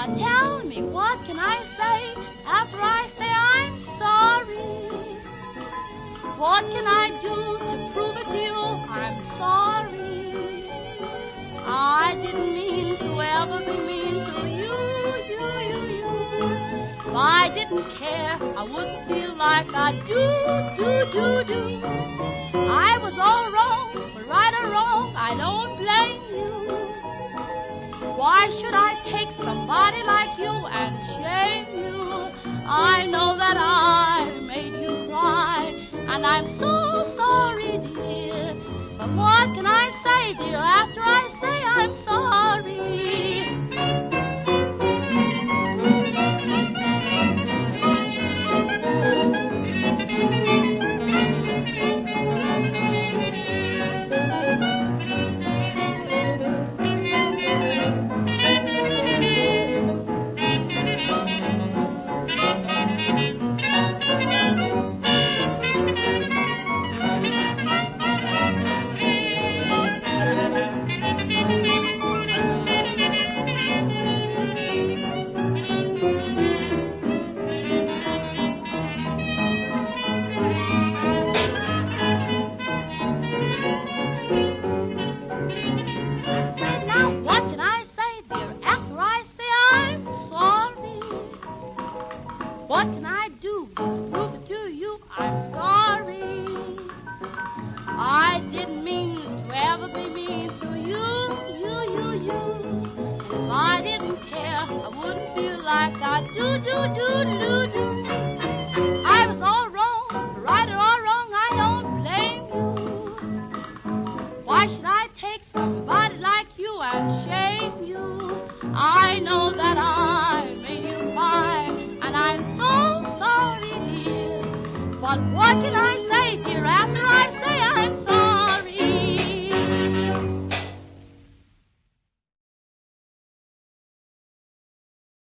Tell me, what can I say after I say I'm sorry? What can I do to prove it to you? I'm sorry. I didn't mean to ever be mean to you. If I didn't care, I wouldn't feel like I do. I was all wrong, but right or wrong, I don't blame you. Why should I take somebody like you and shame you? I know that I made you cry, and I'm so sorry, dear. But what can I say, dear, after I say I'm sorry? What can I do to prove it to you? I'm sorry. I didn't mean to ever be mean to you. And if I didn't care, I wouldn't feel like I do. I was all wrong, right or all wrong, I don't blame you. Why should I take somebody like you and shame you? I know that I made you cry, and I'm so sorry, dear. But what